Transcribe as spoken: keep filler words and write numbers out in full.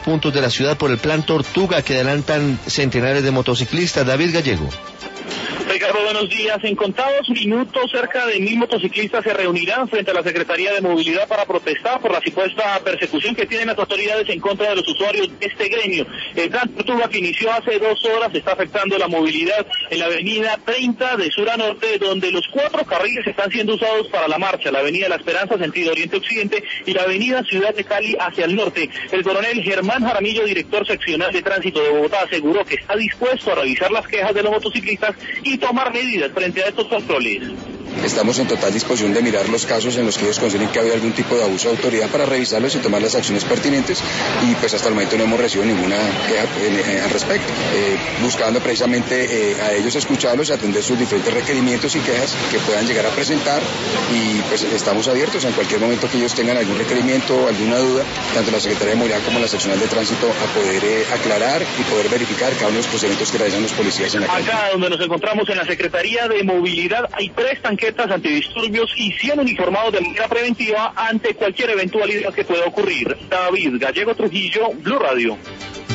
puntos de la ciudad por el plan Tortuga que adelantan centenares de motociclistas. David Gallego. Ricardo, buenos días. En contados minutos, cerca de mil motociclistas se reunirán frente a la Secretaría de Movilidad para protestar por la supuesta persecución que tienen las autoridades en contra de los usuarios de este gremio. El plan Tortuga, que inició hace dos horas, está afectando la movilidad en la avenida treinta de sur a norte, donde los cuatro carriles están siendo usados para la marcha: la avenida La Esperanza, sentido oriente-occidente, y la avenida Ciudad de Cali hacia el norte. El coronel Germán Jaramillo, director seccional de tránsito de Bogotá, aseguró que está dispuesto a revisar las quejas de los motociclistas y tomar medidas frente a estos controles. Estamos en total disposición de mirar los casos en los que ellos consideren que ha habido algún tipo de abuso de autoridad para revisarlos y tomar las acciones pertinentes, y pues hasta el momento no hemos recibido ninguna queja eh, al respecto, eh, buscando precisamente eh, a ellos escucharlos y atender sus diferentes requerimientos y quejas que puedan llegar a presentar, y pues estamos abiertos en cualquier momento que ellos tengan algún requerimiento, alguna duda, tanto la Secretaría de Movilidad como la seccional de tránsito, a poder eh, aclarar y poder verificar cada uno de los procedimientos que realizan los policías en la calle. Acá donde nos encontramos en la Secretaría de Movilidad hay tres tanquetas antidisturbios y cien uniformados de manera preventiva ante cualquier eventualidad que pueda ocurrir. David Gallego Trujillo, Blue Radio.